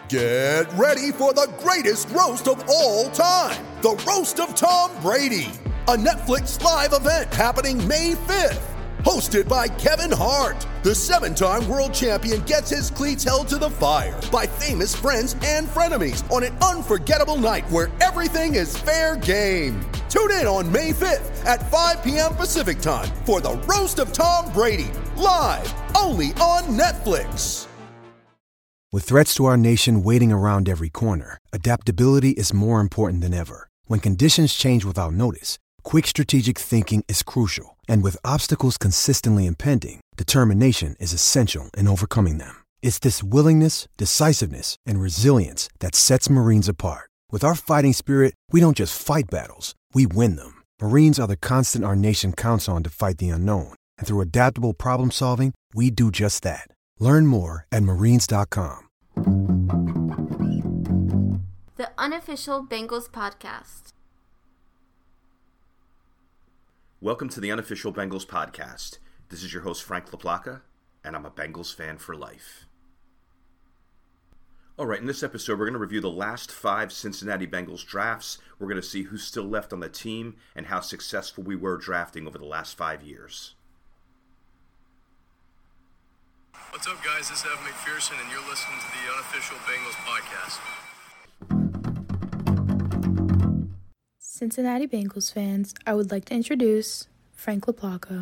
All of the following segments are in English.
Get ready for the greatest roast of all time, the Roast of Tom Brady, a Netflix live event happening May 5th. Hosted by Kevin Hart, the 7-time world champion gets his cleats held to the fire by famous friends and frenemies on an unforgettable night where everything is fair game. Tune in on May 5th at 5 p.m. Pacific time for the Roast of Tom Brady, live only on Netflix. With threats to our nation waiting around every corner, adaptability is more important than ever. When conditions change without notice, quick strategic thinking is crucial. And with obstacles consistently impending, determination is essential in overcoming them. It's this willingness, decisiveness, and resilience that sets Marines apart. With our fighting spirit, we don't just fight battles, we win them. Marines are the constant our nation counts on to fight the unknown. And through adaptable problem solving, we do just that. Learn more at marines.com. The Unofficial Bengals Podcast. Welcome to the Unofficial Bengals Podcast. This is your host, Frank LaPlaca, and I'm a Bengals fan for life. Alright, in this episode, we're going to review the last 5 Cincinnati Bengals drafts. We're going to see who's still left on the team and how successful we were drafting over the last 5 years. What's up, guys? This is Evan McPherson, and you're listening to the Unofficial Bengals Podcast. Cincinnati Bengals fans, I would like to introduce Frank LaPlaca.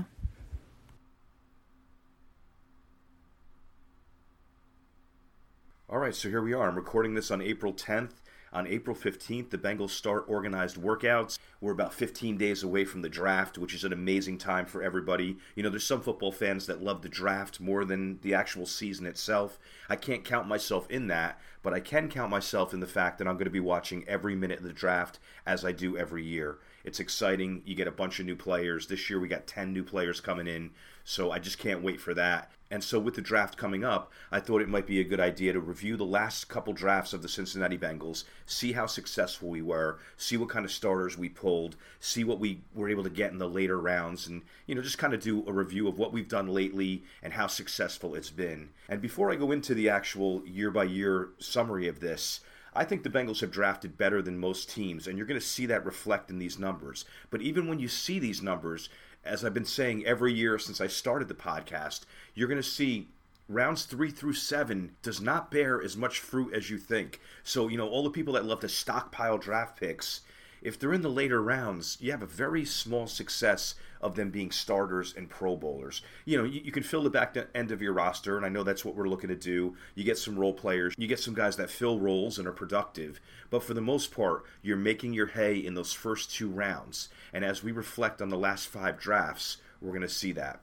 All right, so here we are. I'm recording this on April 10th. On April 15th, the Bengals start organized workouts. We're about 15 days away from the draft, which is an amazing time for everybody. You know, there's some football fans that love the draft more than the actual season itself. I can't count myself in that, but I can count myself in the fact that I'm going to be watching every minute of the draft as I do every year. It's exciting. You get a bunch of new players. This year we got 10 new players coming in, so I just can't wait for that. And so with the draft coming up, I thought it might be a good idea to review the last couple drafts of the Cincinnati Bengals, see how successful we were, see what kind of starters we pulled, see what we were able to get in the later rounds, and, you know, just kind of do a review of what we've done lately and how successful it's been. And before I go into the actual year-by-year summary of this, I think the Bengals have drafted better than most teams, and you're going to see that reflect in these numbers. But even when you see these numbers, as I've been saying every year since I started the podcast, you're going to see rounds 3 through 7 does not bear as much fruit as you think. So, you know, all the people that love to stockpile draft picks, if they're in the later rounds, you have a very small success of them being starters and Pro Bowlers. You know, you can fill the back end of your roster, and I know that's what we're looking to do. You get some role players, you get some guys that fill roles and are productive, but for the most part, you're making your hay in those first 2 rounds. And as we reflect on the last 5 drafts, we're going to see that.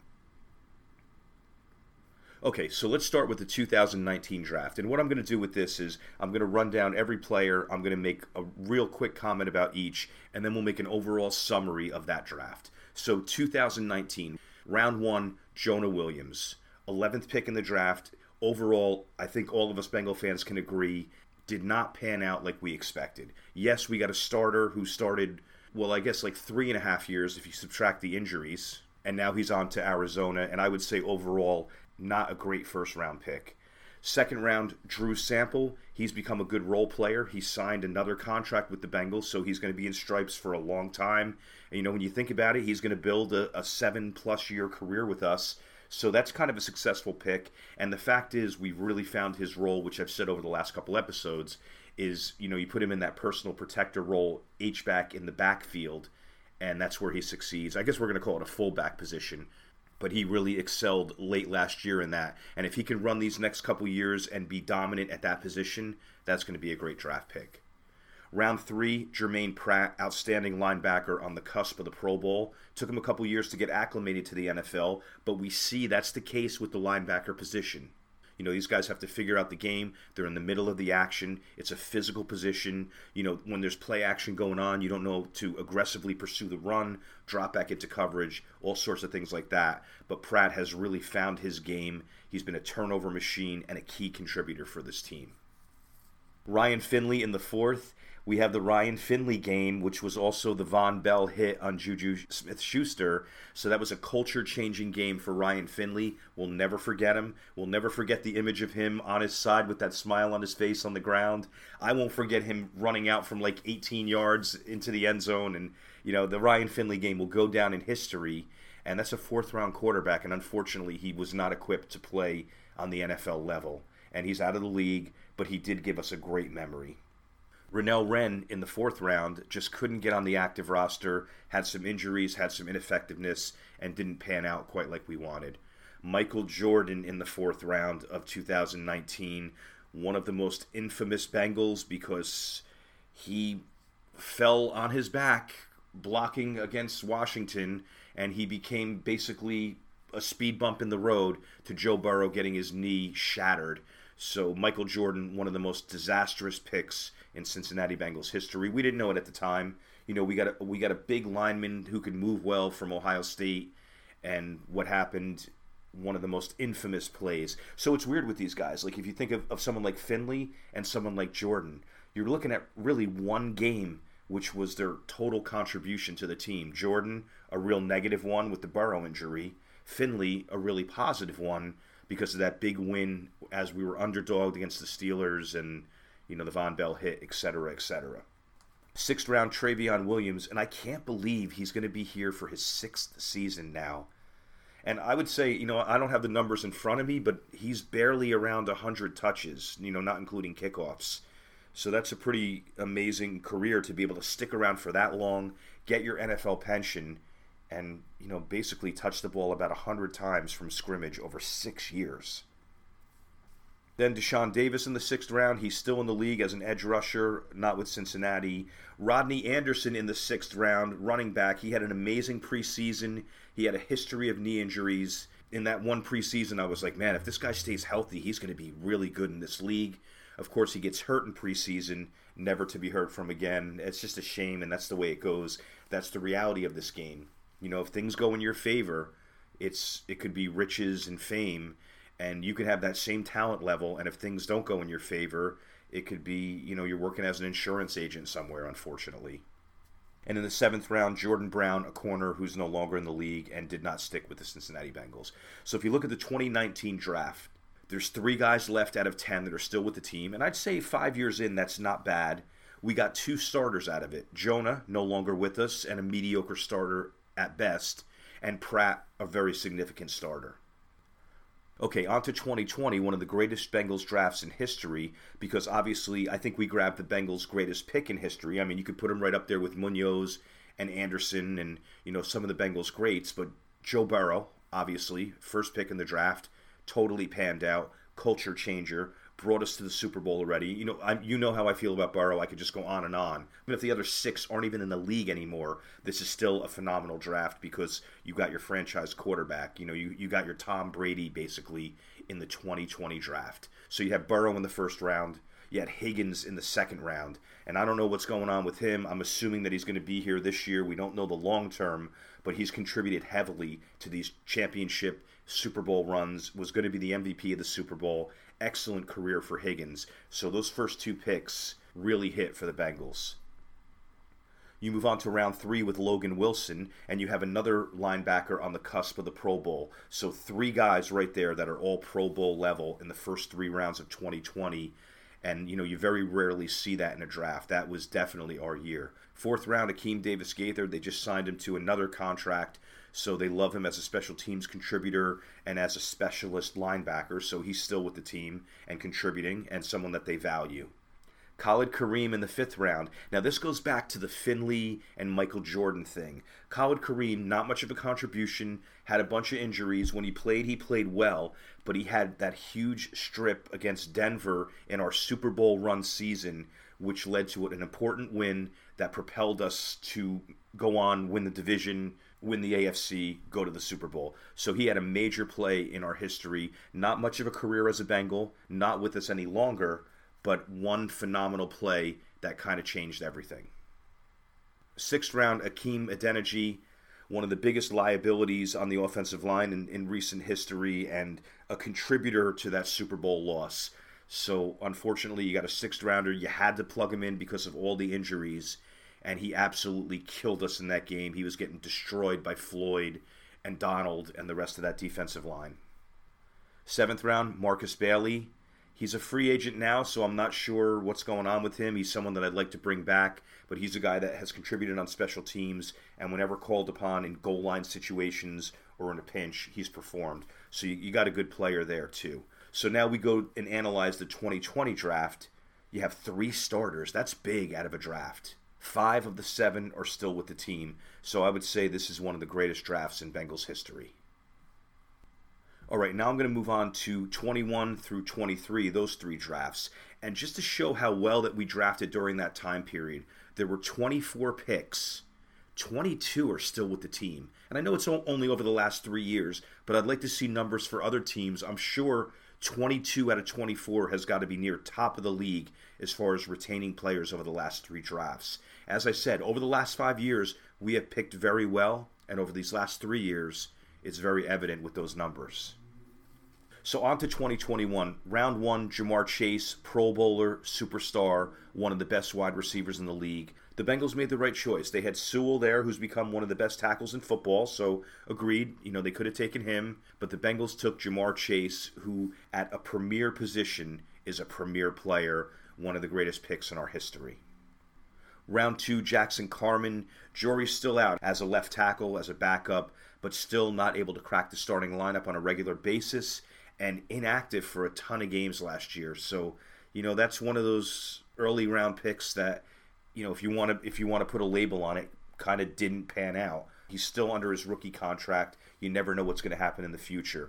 Okay, so let's start with the 2019 draft. And what I'm going to do with this is I'm going to run down every player. I'm going to make a real quick comment about each, and then we'll make an overall summary of that draft. So 2019, round 1, Jonah Williams. 11th pick in the draft. Overall, I think all of us Bengal fans can agree, did not pan out like we expected. Yes, we got a starter who started, well, I guess like 3.5 years if you subtract the injuries. And now he's on to Arizona, and I would say overall, not a great first-round pick. Second round, Drew Sample. He's become a good role player. He signed another contract with the Bengals, so he's going to be in stripes for a long time. And, you know, when you think about it, he's going to build a 7+ year career with us. So that's kind of a successful pick. And the fact is, we've really found his role, which I've said over the last couple episodes, is, you know, you put him in that personal protector role, H-back in the backfield, and that's where he succeeds. I guess we're going to call it a fullback position. But he really excelled late last year in that. And if he can run these next couple years and be dominant at that position, that's going to be a great draft pick. Round 3, Jermaine Pratt, outstanding linebacker on the cusp of the Pro Bowl. Took him a couple years to get acclimated to the NFL, but we see that's the case with the linebacker position. You know, these guys have to figure out the game. They're in the middle of the action. It's a physical position. You know, when there's play action going on, you don't know to aggressively pursue the run, drop back into coverage, all sorts of things like that. But Pratt has really found his game. He's been a turnover machine and a key contributor for this team. Ryan Finley in the fourth. We have the Ryan Finley game, which was also the Von Bell hit on Juju Smith-Schuster. So that was a culture-changing game for Ryan Finley. We'll never forget him. We'll never forget the image of him on his side with that smile on his face on the ground. I won't forget him running out from like 18 yards into the end zone. And, the Ryan Finley game will go down in history. And that's a fourth-round quarterback. And unfortunately, he was not equipped to play on the NFL level. And he's out of the league, but he did give us a great memory. Rennell Wren in the fourth round just couldn't get on the active roster, had some injuries, had some ineffectiveness, and didn't pan out quite like we wanted. Michael Jordan in the fourth round of 2019, one of the most infamous Bengals because he fell on his back blocking against Washington, and he became basically a speed bump in the road to Joe Burrow getting his knee shattered. So Michael Jordan, one of the most disastrous picks in Cincinnati Bengals history. We didn't know it at the time. We got a big lineman who could move well from Ohio State, and what happened, one of the most infamous plays. So it's weird with these guys. Like if you think of someone like Finley and someone like Jordan, you're looking at really one game, which was their total contribution to the team. Jordan, a real negative one with the Burrow injury. Finley, a really positive one because of that big win as we were underdogged against the Steelers and, the Von Bell hit, etc., etc. Sixth round, Travion Williams, and I can't believe he's going to be here for his sixth season now. And I would say, I don't have the numbers in front of me, but he's barely around 100 touches, not including kickoffs. So that's a pretty amazing career to be able to stick around for that long, get your NFL pension, and, basically touch the ball about 100 times from scrimmage over 6 years. Then Deshaun Davis in the sixth round. He's still in the league as an edge rusher, not with Cincinnati. Rodney Anderson in the sixth round, running back. He had an amazing preseason. He had a history of knee injuries. In that one preseason, I was like, man, if this guy stays healthy, he's going to be really good in this league. Of course, he gets hurt in preseason, never to be heard from again. It's just a shame, and that's the way it goes. That's the reality of this game. If things go in your favor, it could be riches and fame, and you could have that same talent level, and if things don't go in your favor, it could be, you're working as an insurance agent somewhere, unfortunately. And in the seventh round, Jordan Brown, a corner who's no longer in the league and did not stick with the Cincinnati Bengals. So if you look at the 2019 draft, there's 3 guys left out of 10 that are still with the team, and I'd say 5 years in, that's not bad. We got 2 starters out of it. Jonah, no longer with us, and a mediocre starter at best, and Pratt, a very significant starter. Okay, on to 2020, one of the greatest Bengals drafts in history, because obviously I think we grabbed the Bengals' greatest pick in history. I mean, you could put them right up there with Munoz and Anderson and, some of the Bengals' greats, but Joe Burrow, obviously, first pick in the draft, totally panned out, culture changer, brought us to the Super Bowl already. You know how I feel about Burrow. I could just go on and on. I mean, if the other 6 aren't even in the league anymore, this is still a phenomenal draft because you got your franchise quarterback. You got your Tom Brady basically in the 2020 draft. So you have Burrow in the first round. You had Higgins in the second round. And I don't know what's going on with him. I'm assuming that he's going to be here this year. We don't know the long term, but he's contributed heavily to these championship Super Bowl runs, was going to be the MVP of the Super Bowl. Excellent career for Higgins. So those first 2 picks really hit for the Bengals. You move on to round 3 with Logan Wilson, and you have another linebacker on the cusp of the Pro Bowl. So 3 guys right there that are all Pro Bowl level in the first 3 rounds of 2020. And, you very rarely see that in a draft. That was definitely our year. 4th round, Akeem Davis-Gaither. They just signed him to another contract. So they love him as a special teams contributor and as a specialist linebacker. So he's still with the team and contributing and someone that they value. Khalid Kareem in the 5th round. Now this goes back to the Finley and Michael Jordan thing. Khalid Kareem, not much of a contribution, had a bunch of injuries. When he played well, but he had that huge strip against Denver in our Super Bowl run season, which led to an important win that propelled us to go on, win the division, win the AFC, go to the Super Bowl. So he had a major play in our history. Not much of a career as a Bengal, not with us any longer, but one phenomenal play that kind of changed everything. 6th round, Akeem Adeniji, one of the biggest liabilities on the offensive line in recent history and a contributor to that Super Bowl loss. So unfortunately, you got a sixth rounder. You had to plug him in because of all the injuries, and he absolutely killed us in that game. He was getting destroyed by Floyd and Donald and the rest of that defensive line. Seventh round, Marcus Bailey. He's a free agent now, so I'm not sure what's going on with him. He's someone that I'd like to bring back, but he's a guy that has contributed on special teams, and whenever called upon in goal line situations or in a pinch, he's performed. So you got a good player there, too. So now we go and analyze the 2020 draft. You have 3 starters. That's big out of a draft. 5 of the 7 are still with the team. So I would say this is one of the greatest drafts in Bengals history. All right, now I'm going to move on to 21 through 23, those 3 drafts. And just to show how well that we drafted during that time period, there were 24 picks. 22 are still with the team. And I know it's only over the last 3 years, but I'd like to see numbers for other teams. I'm sure 22 out of 24 has got to be near top of the league as far as retaining players over the last 3 drafts. As I said, over the last 5 years, we have picked very well, and over these last 3 years, it's very evident with those numbers. So on to 2021. Round 1, Ja'Marr Chase, Pro Bowler, superstar, one of the best wide receivers in the league. The Bengals made the right choice. They had Sewell there, who's become one of the best tackles in football, so agreed, they could have taken him. But the Bengals took Ja'Marr Chase, who at a premier position is a premier player, one of the greatest picks in our history. Round 2, Jackson Carman. Jury's still out as a left tackle, as a backup, but still not able to crack the starting lineup on a regular basis, and inactive for a ton of games last year. So, that's one of those early round picks that, if you want to put a label on it, kind of didn't pan out. He's still under his rookie contract. You never know what's going to happen in the future.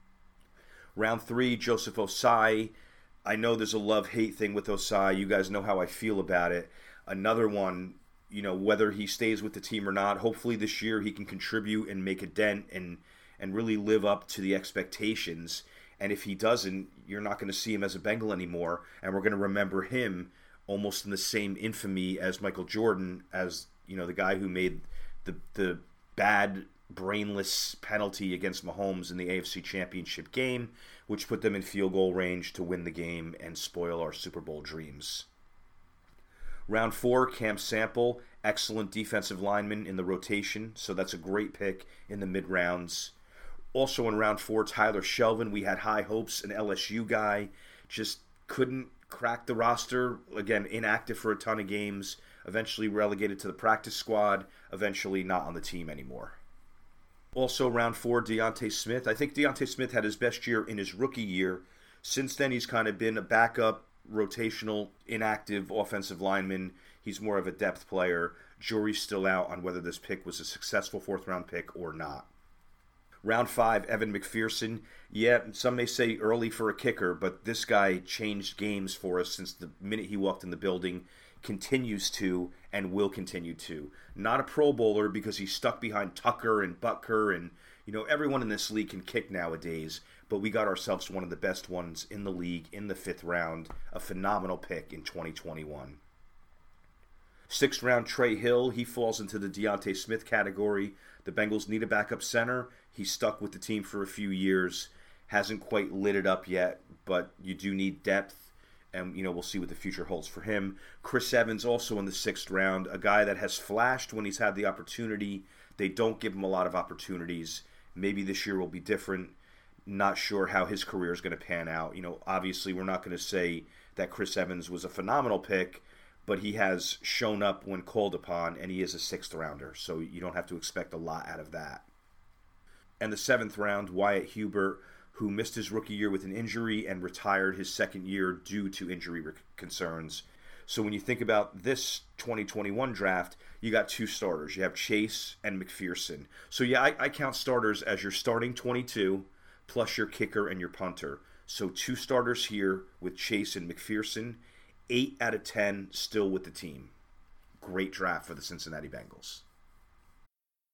Round 3, Joseph Ossai. I know there's a love-hate thing with Ossai. You guys know how I feel about it. Another one, whether he stays with the team or not, hopefully this year he can contribute and make a dent and really live up to the expectations. And if he doesn't, you're not going to see him as a Bengal anymore, and we're going to remember him almost in the same infamy as Michael Jordan, as the guy who made the bad, brainless penalty against Mahomes in the AFC Championship game, which put them in field goal range to win the game and spoil our Super Bowl dreams. Round 4, Cam Sample, excellent defensive lineman in the rotation, so that's a great pick in the mid-rounds. Also in round 4, Tyler Shelvin. We had high hopes, an LSU guy, just couldn't crack the roster. Again, inactive for a ton of games, eventually relegated to the practice squad, eventually not on the team anymore. Also round 4, Deontay Smith. I think Deontay Smith had his best year in his rookie year. Since then, he's kind of been a backup, rotational, inactive offensive lineman. He's more of a depth player. Jury's still out on whether this pick was a successful 4th-round pick or not. Round 5, Evan McPherson. Yeah, some may say early for a kicker, but this guy changed games for us since the minute he walked in the building, continues to, and will continue to. Not a Pro Bowler because he's stuck behind Tucker and Butker, and everyone in this league can kick nowadays, but we got ourselves one of the best ones in the league in the 5th round, a phenomenal pick in 2021. 6th round, Trey Hill. He falls into the Deontay Smith category. The Bengals need a backup center. He's stuck with the team for a few years. Hasn't quite lit it up yet, but you do need depth, and we'll see what the future holds for him. Chris Evans also in the 6th round, a guy that has flashed when he's had the opportunity. They don't give him a lot of opportunities. Maybe this year will be different. Not sure how his career is going to pan out. Obviously we're not going to say that Chris Evans was a phenomenal pick, but he has shown up when called upon, and he is a 6th rounder, so you don't have to expect a lot out of that. And the 7th round, Wyatt Hubert, who missed his rookie year with an injury and retired his 2nd year due to injury concerns. So when you think about this 2021 draft, you got 2 starters. You have Chase and McPherson. So yeah, I count starters as your starting 22, plus your kicker and your punter. So 2 starters here with Chase and McPherson. 8 out of 10 still with the team. Great draft for the Cincinnati Bengals.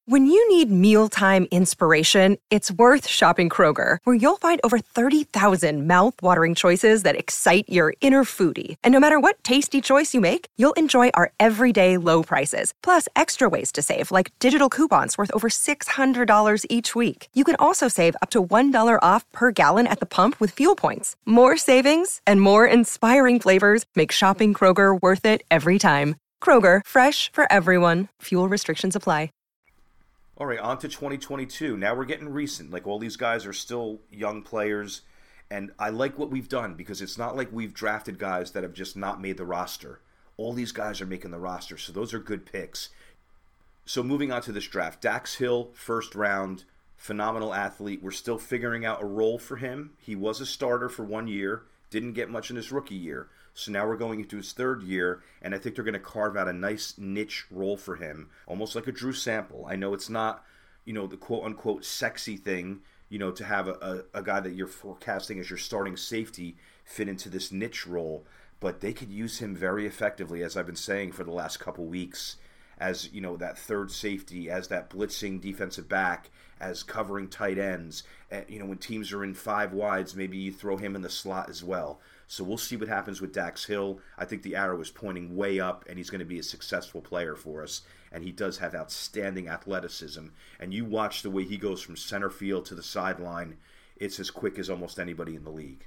When you need mealtime inspiration, it's worth shopping Kroger, where you'll find over 30,000 mouth-watering choices that excite your inner foodie. And no matter what tasty choice you make, you'll enjoy our everyday low prices, plus extra ways to save, like digital coupons worth over $600 each week. You can also save up to $1 off per gallon at the pump with fuel points. More savings and more inspiring flavors make shopping Kroger worth it every time. Kroger, fresh for everyone. Fuel restrictions apply. All right, on to 2022. Now we're getting recent. Like, all these guys are still young players, and I like what we've done because it's not like we've drafted guys that have just not made the roster. All these guys are making the roster, so those are good picks. So moving on to this draft, Dax Hill, first round, phenomenal athlete. We're still figuring out a role for him. He was a starter for 1 year, didn't get much in his rookie year. So now we're going into his third year, and I think they're going to carve out a nice niche role for him, almost like a Drew Sample. I know it's not, the quote-unquote sexy thing, to have a guy that you're forecasting as your starting safety fit into this niche role, but they could use him very effectively, as I've been saying for the last couple weeks, as, that third safety, as that blitzing defensive back, as covering tight ends. When teams are in five wides, maybe you throw him in the slot as well. So we'll see what happens with Dax Hill. I think the arrow is pointing way up, and he's going to be a successful player for us. And he does have outstanding athleticism. And you watch the way he goes from center field to the sideline. It's as quick as almost anybody in the league.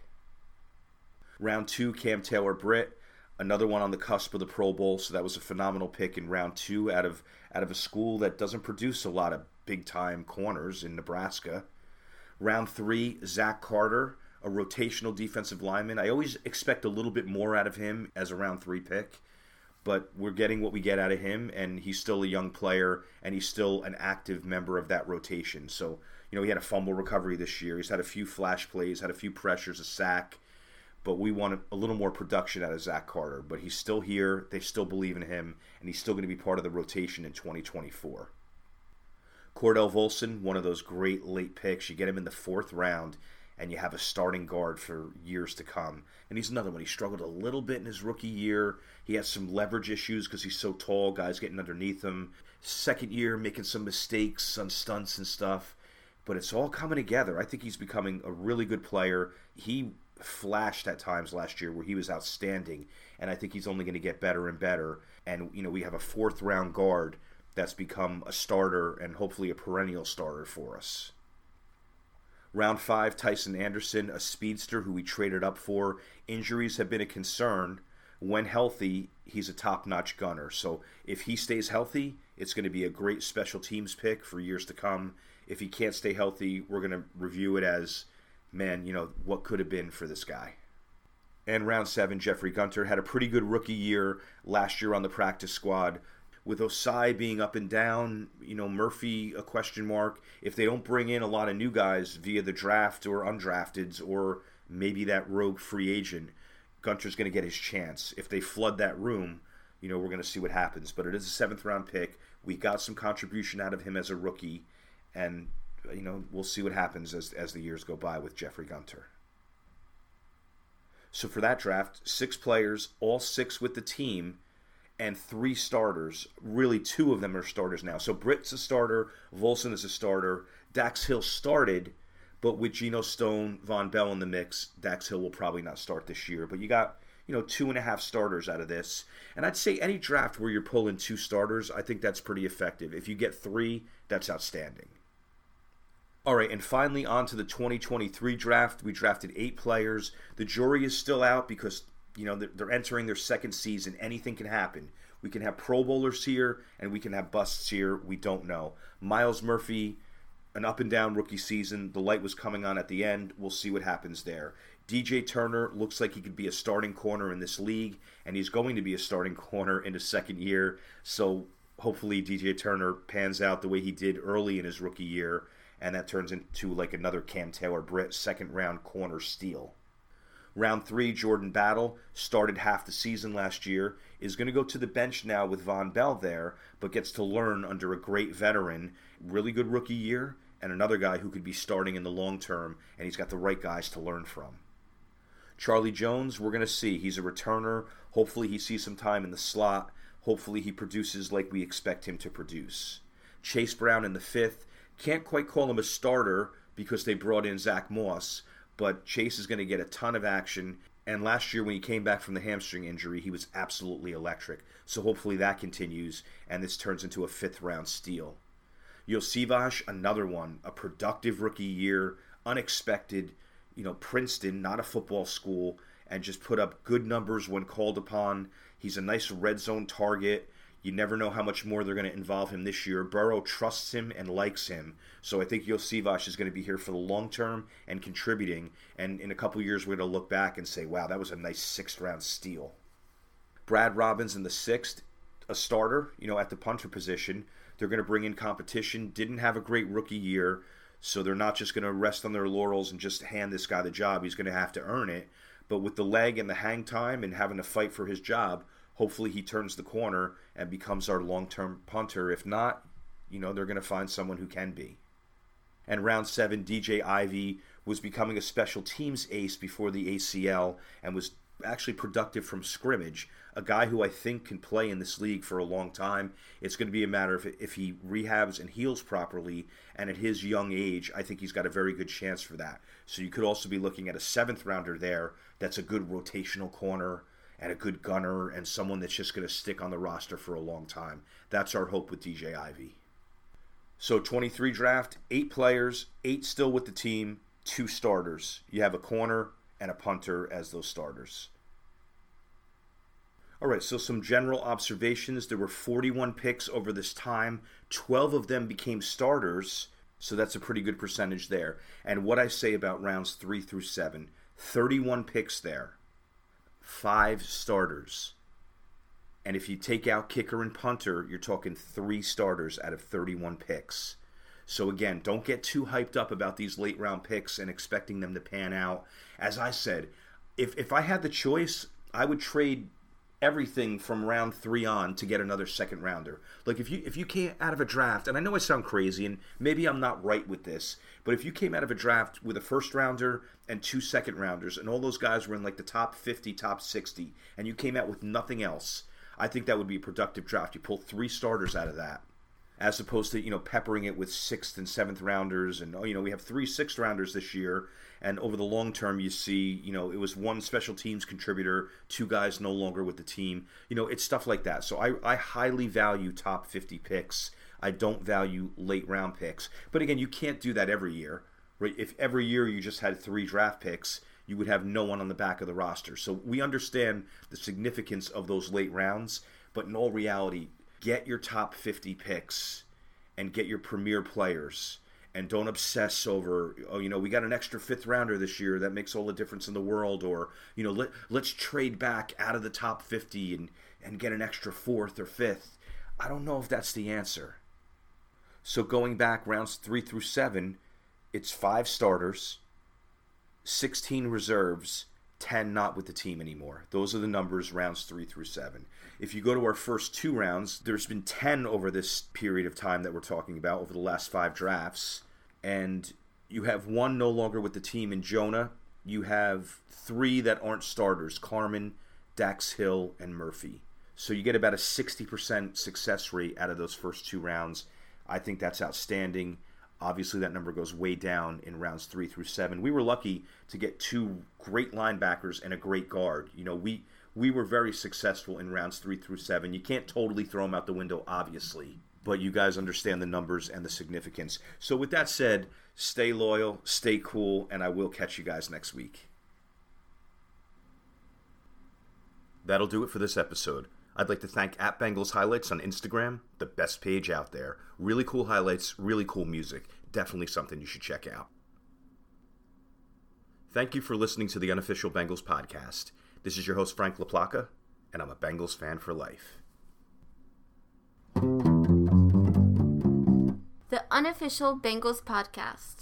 Round 2, Cam Taylor-Britt. Another one on the cusp of the Pro Bowl, so that was a phenomenal pick in round 2 out of a school that doesn't produce a lot of big-time corners in Nebraska. Round 3, Zach Carter, a rotational defensive lineman. I always expect a little bit more out of him as a round 3 pick, but we're getting what we get out of him, and he's still a young player, and he's still an active member of that rotation. So, he had a fumble recovery this year. He's had a few flash plays, had a few pressures, a sack, but we want a little more production out of Zach Carter. But he's still here. They still believe in him, and he's still going to be part of the rotation in 2024. Cordell Volson, one of those great late picks. You get him in the 4th round, and you have a starting guard for years to come. And he's another one. He struggled a little bit in his rookie year. He has some leverage issues because he's so tall, guys getting underneath him. Second year, making some mistakes on stunts and stuff. But it's all coming together. I think he's becoming a really good player. He flashed at times last year where he was outstanding, and I think he's only going to get better and better. And, we have a 4th round guard that's become a starter and hopefully a perennial starter for us. Round 5, Tyson Anderson, a speedster who we traded up for. Injuries have been a concern. When healthy, he's a top-notch gunner. So if he stays healthy, it's going to be a great special teams pick for years to come. If he can't stay healthy, we're going to review it as, man, what could have been for this guy. And round 7, Jeffrey Gunter had a pretty good rookie year last year on the practice squad. With Osai being up and down, Murphy a question mark. If they don't bring in a lot of new guys via the draft or undrafteds or maybe that rogue free agent, Gunter's going to get his chance. If they flood that room, we're going to see what happens. But it is a 7th round pick. We got some contribution out of him as a rookie, and we'll see what happens as the years go by with Jeffrey Gunter. So for that draft, 6 players, all 6 with the team, and 3 starters. Really, 2 of them are starters now. So Britt's a starter, Volson is a starter, Dax Hill started, but with Geno Stone, Von Bell in the mix, Dax Hill will probably not start this year. But you got 2.5 starters out of this. And I'd say any draft where you're pulling 2 starters, I think that's pretty effective. If you get 3, that's outstanding. All right, and finally on to the 2023 draft. We drafted 8 players. The jury is still out because they're entering their 2nd season. Anything can happen. We can have Pro Bowlers here, and we can have busts here. We don't know. Myles Murphy, an up-and-down rookie season. The light was coming on at the end. We'll see what happens there. DJ Turner looks like he could be a starting corner in this league, and he's going to be a starting corner in his 2nd year. So hopefully DJ Turner pans out the way he did early in his rookie year, and that turns into like another Cam Taylor-Britt 2nd-round corner steal. Round 3, Jordan Battle, started half the season last year, is going to go to the bench now with Von Bell there, but gets to learn under a great veteran. Really good rookie year, and another guy who could be starting in the long term, and he's got the right guys to learn from. Charlie Jones, we're going to see. He's a returner. Hopefully he sees some time in the slot. Hopefully he produces like we expect him to produce. Chase Brown in the 5th. Can't quite call him a starter because they brought in Zach Moss, but Chase is going to get a ton of action. And last year when he came back from the hamstring injury, he was absolutely electric. So hopefully that continues, and this turns into a 5th-round steal. Iosivas, another one, a productive rookie year, unexpected. Princeton, not a football school, and just put up good numbers when called upon. He's a nice red zone target. You never know how much more they're going to involve him this year. Burrow trusts him and likes him. So I think Iosivas is going to be here for the long term and contributing. And in a couple years, we're going to look back and say, wow, that was a nice 6th-round steal. Brad Robbins in the 6th, a starter, at the punter position. They're going to bring in competition. Didn't have a great rookie year, so they're not just going to rest on their laurels and just hand this guy the job. He's going to have to earn it. But with the leg and the hang time and having to fight for his job, hopefully he turns the corner and becomes our long-term punter. If not, they're going to find someone who can be. And round 7, DJ Ivey was becoming a special teams ace before the ACL and was actually productive from scrimmage. A guy who I think can play in this league for a long time. It's going to be a matter of if he rehabs and heals properly, and at his young age, I think he's got a very good chance for that. So you could also be looking at a 7th-rounder there that's a good rotational corner and a good gunner and someone that's just going to stick on the roster for a long time. That's our hope with DJ Ivey. So 23 draft, 8 players, 8 still with the team, 2 starters. You have a corner and a punter as those starters. All right, so some general observations. There were 41 picks over this time. 12 of them became starters, so that's a pretty good percentage there. And what I say about rounds 3 through 7, 31 picks there, 5 starters. And if you take out kicker and punter, you're talking 3 starters out of 31 picks. So again, don't get too hyped up about these late round picks and expecting them to pan out. As I said, if I had the choice, I would trade everything from round 3 on to get another 2nd rounder. Like if you came out of a draft, and I know I sound crazy, and maybe I'm not right with this, but if you came out of a draft with a 1st rounder and 2 2nd rounders, and all those guys were in like the top 50, top 60, and you came out with nothing else, I think that would be a productive draft. You pull 3 starters out of that, as opposed to peppering it with 6th and 7th rounders, and we have 3 6th rounders this year. And over the long term, you see, it was 1 special teams contributor, 2 guys no longer with the team. It's stuff like that. So I highly value top 50 picks. I don't value late round picks. But again, you can't do that every year, right? If every year you just had 3 draft picks, you would have no one on the back of the roster. So we understand the significance of those late rounds. But in all reality, get your top 50 picks and get your premier players. And don't obsess over, we got an extra 5th rounder this year. That makes all the difference in the world. Or, let's trade back out of the top 50 and get an extra 4th or 5th. I don't know if that's the answer. So going back rounds 3 through 7, it's 5 starters, 16 reserves, 10 not with the team anymore. Those are the numbers rounds 3 through 7. If you go to our first 2 rounds, there's been 10 over this period of time that we're talking about, over the last 5 drafts. And you have 1 no longer with the team in Jonah. You have 3 that aren't starters, Carmen, Dax Hill, and Murphy. So you get about a 60% success rate out of those first 2 rounds. I think that's outstanding. Obviously, that number goes way down in rounds 3 through 7. We were lucky to get 2 great linebackers and a great guard. We were very successful in rounds 3 through 7. You can't totally throw them out the window, obviously, but you guys understand the numbers and the significance. So with that said, stay loyal, stay cool, and I will catch you guys next week. That'll do it for this episode. I'd like to thank @Bengals Highlights on Instagram, the best page out there. Really cool highlights, really cool music. Definitely something you should check out. Thank you for listening to the Unofficial Bengals Podcast. This is your host, Frank LaPlaca, and I'm a Bengals fan for life. The Unofficial Bengals Podcast.